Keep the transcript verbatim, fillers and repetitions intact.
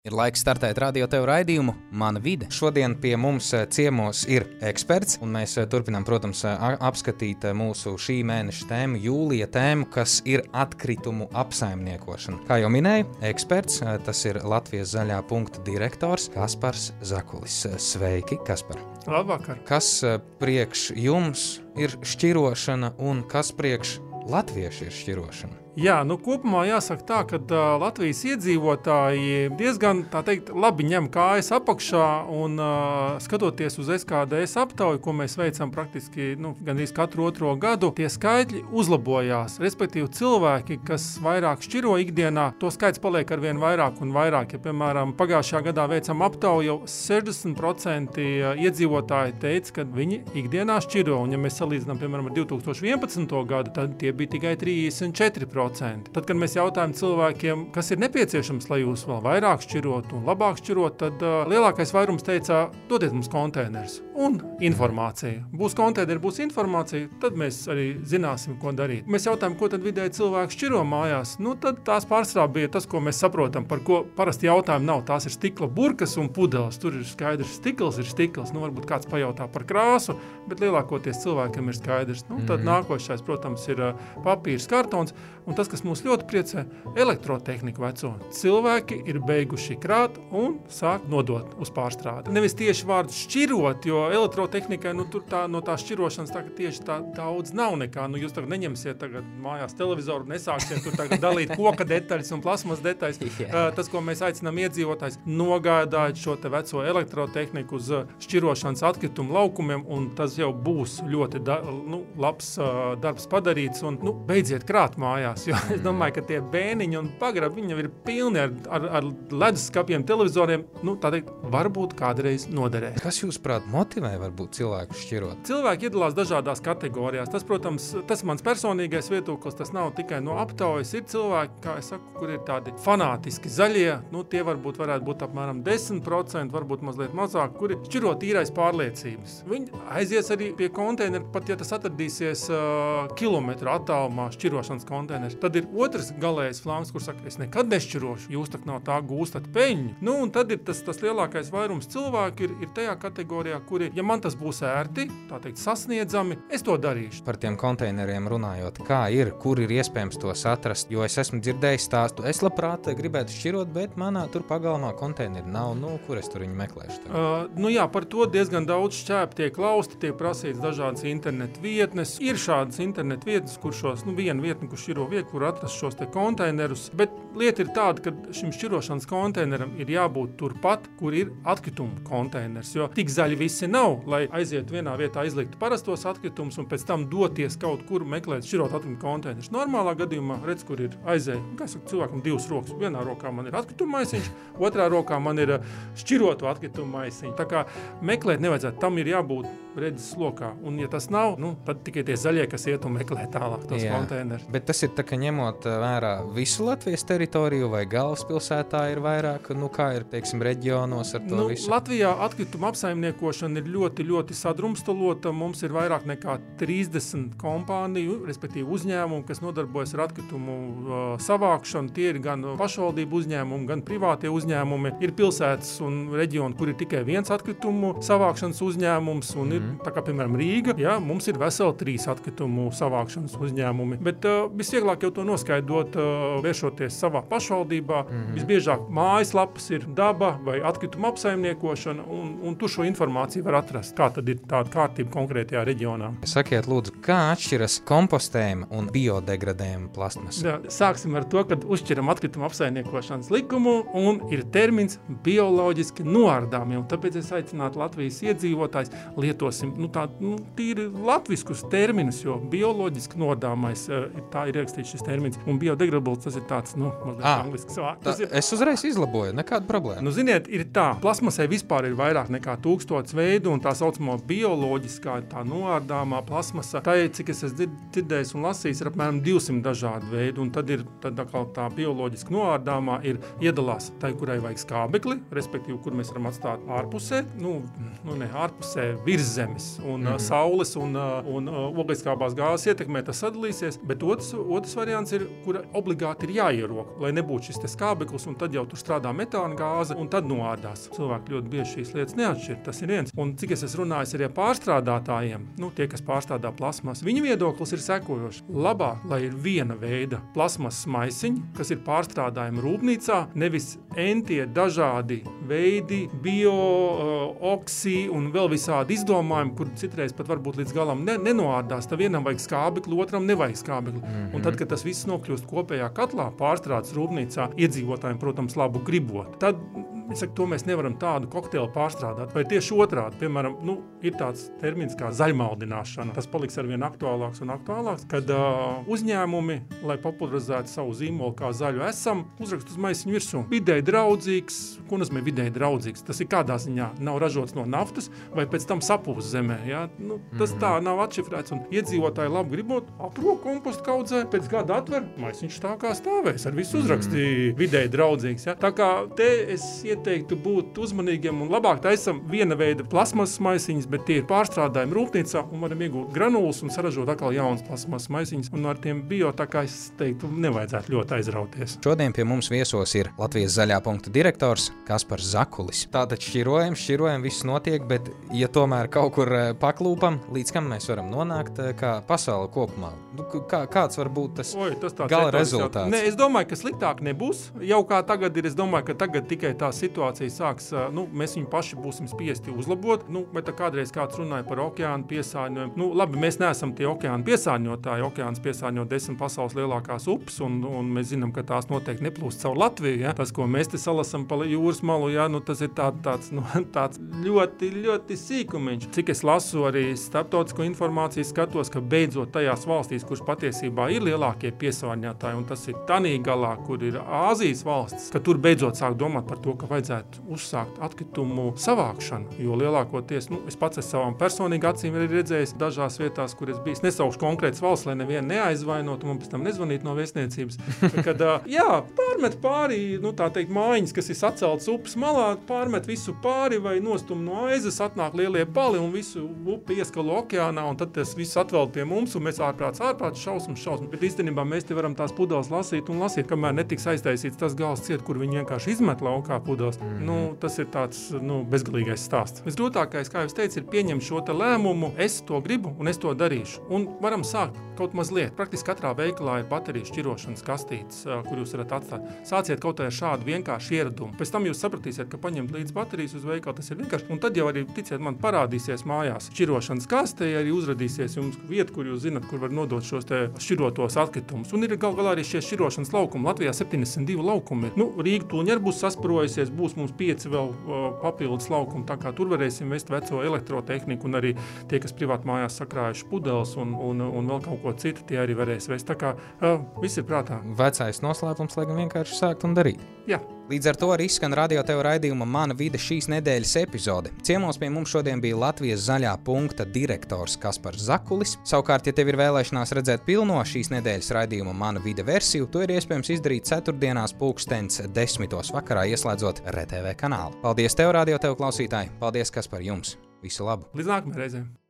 Ir laiks startēt Radio Tev raidījumu Mana vide. Šodien pie mums ciemos ir eksperts, un mēs turpinām, protams, apskatīt mūsu šī mēneša tēmu, jūlija tēmu, kas ir atkritumu apsaimniekošana. Kā jau minēju, eksperts, tas ir Latvijas zaļā punkta direktors Kaspars Zakulis. Sveiki, Kaspar! Labvakar! Kas priekš jums ir šķirošana un kas priekš latviešu ir šķirošana? Jā, nu kopumā jāsaka tā, ka uh, Latvijas iedzīvotāji diezgan, tā teikt, labi ņem kājas apakšā un uh, skatoties uz S K D S aptauju, ko mēs veicam praktiski nu, gandrīz katru otro gadu, tie skaitļi uzlabojās. Respektīvi cilvēki, kas vairāk šķiro ikdienā, to skaits paliek arvien vairāk un vairāk. Ja, piemēram, pagājušajā gadā veicam aptauju, jau sešdesmit procenti iedzīvotāji teica, ka viņi ikdienā šķiro. Un ja mēs salīdzinām, piemēram, ar divi tūkstoši vienpadsmito gadu, tad tie bija tikai trīsdesmit četri procenti. Tad, kad mēs jautājam cilvēkiem, kas ir nepieciešams, lai jūs vēl vairāk šķirot un labāk šķirot, tad uh, lielākais vairums teicā, dodiet mums konteinerus un informāciju. Būs konteineri, būs informācija, tad mēs arī zināsim, ko darīt. Mēs jautājam, ko tad vidēji cilvēki šķiro mājās. Nu, tad tās pārsvarā bija tas, ko mēs saprotam, par ko parasti jautājumi nav. Tās ir stikla burkas un pudeles. Tur ir skaidrs stikls, ir stikls. Nu, varbūt kāds pajautā par krāsu, bet lielākoties cilvēkiem ir skaidrs. Nu, tad mm-hmm. nākošais, protams, ir uh, papīrs, kartons. Un tas, kas mūs ļoti priecē, elektrotehnika veco. Cilvēki ir beiguši krāt un sāk nodot uz pārstrādi. Nevis tieši vārdu šķirot, jo elektrotehnikai nu, tur tā, no tā šķirošanas tā, tieši tā daudz nav nekā. Nu, jūs tagad neņemsiet tagad mājās televizoru, nesāksiet tur tagad dalīt koka detaļas un plasmas detaļas. Yeah. Uh, tas, ko mēs aicinām iedzīvotājs, nogādāt šo te veco elektrotehniku uz šķirošanas atkritumu laukumiem, un tas jau būs ļoti da, nu, labs uh, darbs padarīts. Un, nu, beidziet krāt mājās. Jo es domāju, ka tie bēniņi un pagrabi, viņam ir pilni ar, ar, ar leduskapiem, televizoriem, nu, tā teikt, varbūt kādreiz noderē. Kas jūs prāt motivē varbūt cilvēku šķirot? Cilvēki iedalās dažādās kategorijās. Tas, protams, tas mans personīgais viedoklis, tas nav tikai no aptaujas. Ir cilvēki, kā es saku, kur ir tādi fanātiski zaļie, nu, tie varbūt varētu būt apmēram desmit procenti, varbūt mazliet mazāk, kuri šķiro tīrais pārliecības. Viņi aizies arī pie konteineru, pat ja tas atradīsies uh, kilometru attālumā šķirošanas konteineru. Tad ir otrs galējais flāns, kur saka, es nekad nešķirošu, jūs tak no tā gūstat peļņu. Nu, un tad ir tas, tas lielākais vairums cilvēku ir, ir tajā kategorijā, kuri, ja man tas būs ērti, tā teikt, sasniedzami, es to darīšu. Par tiem konteineriem runājot, kā ir, kur ir iespējams tos atrast, jo es esmu dzirdējis stāstu, es labprāt gribētu šķirot, bet manā tur pagalmā konteineri nav, nu, kur es tur viņu meklēšu? Uh, nu jā, par to diezgan daudz šķēp tiek klausti, tiek prasīts dažādas internetu vietnes. Ir šādas internetu vietnes, kur šos, nu, viena vietne, kur šķiro vietu, kur atrast šos te konteinerus, bet lieta ir tāda, ka šim šķirošanas konteineram ir jābūt turpat, kur ir atkritumu konteiners, jo tik zaļi visi nav, lai aiziet vienā vietā izlikt parastos atkritumus un pēc tam doties kaut kur meklēt šķirot atkritumu konteinerus. Normālā gadījumā redz, kur ir aizēja, kā saka, cilvēkam divas rokas. Vienā rokā man ir atkritumu maisiņš, otrā rokā man ir šķiroto atkritumu maisiņu. Tā kā meklēt nevajadzētu, tam ir jābūt redzes lokā. Un ja tas nav, nu, tad tikai tie zaļie, kas iet un meklē tālāk tos konteinerus. Bet tas ir tā, ka ņemot vērā visu Latvijas teritoriju vai galvaspilsētā ir vairāk, nu kā ir, teiksim, reģionos ar to nu, visu? Latvijā atkrituma apsaimniekošana ir ļoti, ļoti sadrumstalota. Mums ir vairāk nekā trīsdesmit kompāniju, respektīvi uzņēmumu, kas nodarbojas ar atkritumu uh, savākšanu. Tie ir gan pašvaldību uzņēmumi, gan privātie uzņēmumi. Ir pilsētas un reģioni, kur ir tikai viens atkritumu savākšanas uzņēmums, un ir, tā kā, piemēram, Rīga, jā, mums ir veseli trīs atkritumu savākšanas uzņēmumi. Bet uh, visvieglāk jau to noskaidrot, uh, vēršoties savā pašvaldībā. Mm-hmm. Visbiežāk mājaslapas ir daba vai atkrituma apsaimniekošana, un, un tu šo informāciju var atrast, kā tad ir tāda kārtība konkrētajā reģionā. Sakiet, lūdzu, kā atšķiras kompostējuma un biodegradējuma plastmasa? Jā, sāksim ar to, kad uzšķiram atkrituma apsaimniekošanas likumu, un ir termins bioloģiski noārdāmie, un tāpēc es aicinātu Latvijas iedzīvotājs lietosim, nu tā, nu, tīri latviskus terminus, jo bioloģiski noārdāmais, tā ir ierakstīts šis termins, un biodegradabls tas ir tāds, nu, mazliet ah, anglisks vārds. Tā, es uzreiz izlaboju, nekāda problēma. Nu, ziniet, ir tā, plasmasai vispār ir vairāk nekā tūkstots veidu, veidu, un tā saucamo bioloģiskā, tā noārdāmā plasmasa. Tā ir, cik es esmu dzirdējis un lasījis, ir apmēram divsimt dažādu veidu, un tad ir tad tā bioloģiski noārdāmā ir iedalās tai, kurai vajag skābekli, respektīvi, kur mēs varam atstāt ārpusē, nu, nu ne, ārpusē virs zemes, un mm-hmm. saules un, un oglekļskābās gāzes ietekmē tas sadalīsies, bet otrs, otrs variants ir, kura obligāti ir jāierok, lai nebūtu šis te skābeklis, un tad jau tur strādā metāna gāze, un tad noārdās. Cilvēki ļoti bieži šīs lietas neatšķir, tas ir viens. Un cik es esmu runājis arī ar pārstrādātājiem, nu, tie, kas pārstrādā plasmas, viņu viedoklis ir sekojošs. Labāk, lai ir viena veida plasmas maisiņi, kas ir pārstrādājumi rūpnīcā, nevis entie dažādi veidi, bio, uh, oksi un vēl visādi izdomājumi, kur citreiz pat varbūt līdz galam ne, nenoārdās. Tā vienam vajag skābekli, otram nevajag skābekli. Mm-hmm. Un tad, kad tas viss nokļūst kopējā katlā, pārstrādes rūpnīcā, iedzīvotājiem, protams, labu gribot, tad es saku, to mēs nevaram tādu kokteili pārstrādāt. Vai tieši otrādi, piemēram, nu, ir tāds termins kā zaļmaldināšana. Tas paliks arvien aktuālāks un aktuālāks, kad uh, uzņēmumi, lai popularizētu savu zīmolu kā zaļu esam, uzrakst uz maisiņu virsū. Vidēji draudzīgs, ko nozīmē vidēji draudzīgs? Tas ir kādā ziņā nav ražots no naftas vai pēc tam sapūs zemē. Ja? Nu, tas tā nav atšifrēts un iedzīvotāji labi gribot, apro kompostu kaudzē, pēc gada atver, maisiņš tā kā stāvēs, ar visu uzrakstīja vidēji draudzīgs. Ja? Tā kā te es teiktu būt uzmanīgiem un labāk taisam viena veida plasmas maisiņas, bet tie ir pārstrādājumi rūpnīcā un varam iegūt granulas un saražot atkal jaunas plasmas maisiņas. Un ar tiem bio, tā kā es teiktu, nevajadzētu ļoti aizrauties. Šodien pie mums viesos ir Latvijas zaļā punkta direktors Kaspars Zakulis. Tātad šķirojam, šķirojam, viss notiek, bet ja tomēr kaut kur paklūpam, līdz kam mēs varam nonākt kā pasaule kopumā? Kā, kāds var būt tas, Oi, tas gala rezultāts? Ne, es domāju, ka sliktāk nebūs. Jau kā tagad ir, es domāju, ka tagad tikai tā situācija sāks, nu, mēs viņu paši būsim spiesti uzlabot, nu, bet tā kādreiz kāds runāja par okeānu piesārņojumu. Nu, labi, mēs neesam tie okeānu piesārņotāji, okeāns piesārņo desmit pasaules lielākās upes, un, un mēs zinām, ka tās noteikti neplūst caur Latviju, ja? Tas, ko mēs te salasam pa jūras malu, ja? Nu, tas ir tā, tāds, nu, tāds ļoti, ļoti sīkumiņš. Cik es lasu arī starptautisko informāciju, skatos, ka beidzot tajās valstīs, kurš patiesībā ir lielākie piesārņotāji, un tas ir tanī galā, kur ir Āzijas valstis, ka tur beidzot sāk domāt par to, ka vajadzētu uzsākt atkritumu savākšanu, jo lielākoties, nu, es pats esmu savām personīgi acīm arī redzējis dažās vietās, kur es biju, nesaukšu konkrētas valsts, lai nevienu neaizvainot, un man pēc tam nezvanīt no vēstniecības, kad, jā, pārmet pāri, nu, tā teikt, mājiņas, kas ir saceltas upes malā, pārmet visu pāri vai nostum no aizes, atnāk lielie pali un visu upi ieskalo okeānā, un tad tas viss atveld pie mums, un mēs ārprāts, ārprāts, šausmas, šausmas, bet īstenībā mēs te varam tās pudeles lasīt un lasīt, kamēr netiks aiztaisīts tas gals ciet, kur viņi vienkārši izmet laukā pudeles. Mm-hmm. Nu, tas ir tāds, nu, bezgalīgais stāsts. Visgrūtākais, kā jau es teicu, ir pieņemt šo te lēmumu, es to gribu un es to darīšu. Un varam sākt kaut mazliet. Praktiski katrā veikalā ir baterijas šķirošanas kastītes, kur jūs varat atstāt. Sāciet kaut ar šādu vienkāršu ieradumu. Pēc tam jūs sapratīsiet, ka paņemt līdz baterijas uz veikalu, tas ir vienkārši. Un tad jau arī, ticiet man, parādīsies mājās šķirošanas kastē, arī uzradīsies jums vieta, kur jūs zinat, kur var nodot šos te šķirotos atkritumus. Un ir gal galā arī šie šķirošanas laukumi. Latvijā septiņdesmit divi laukumi ir. Nu, Rīga tūņi arī būs sasprojusies, būs mums pieci vēl uh, papildus laukumi, tā kā tur varēsim vest veco elektrotehniku un arī tie, kas privāti mājās sakrājuši pudeles un, un, un vēl kaut ko citu, tie arī varēs vest. Tā kā uh, viss ir prātā. Vecais noslēpums, lai gan vienkārši sākt un darīt. Jā. Līdz ar to arī izskan Radio Tev raidījuma Mana vide šīs nedēļas epizode. Ciemos pie mums šodien bija Latvijas zaļā punkta direktors Kaspars Zakulis. Savukārt, ja tev ir vēlēšanās redzēt pilno šīs nedēļas raidījuma Mana vide versiju, to ir iespējams izdarīt ceturtdienās pulkstens desmitos vakarā, ieslēdzot R T V kanālu. Paldies tev, Radio Tev klausītāji! Paldies, Kaspar, jums! Visu labu! Līdz nākamajai reizei!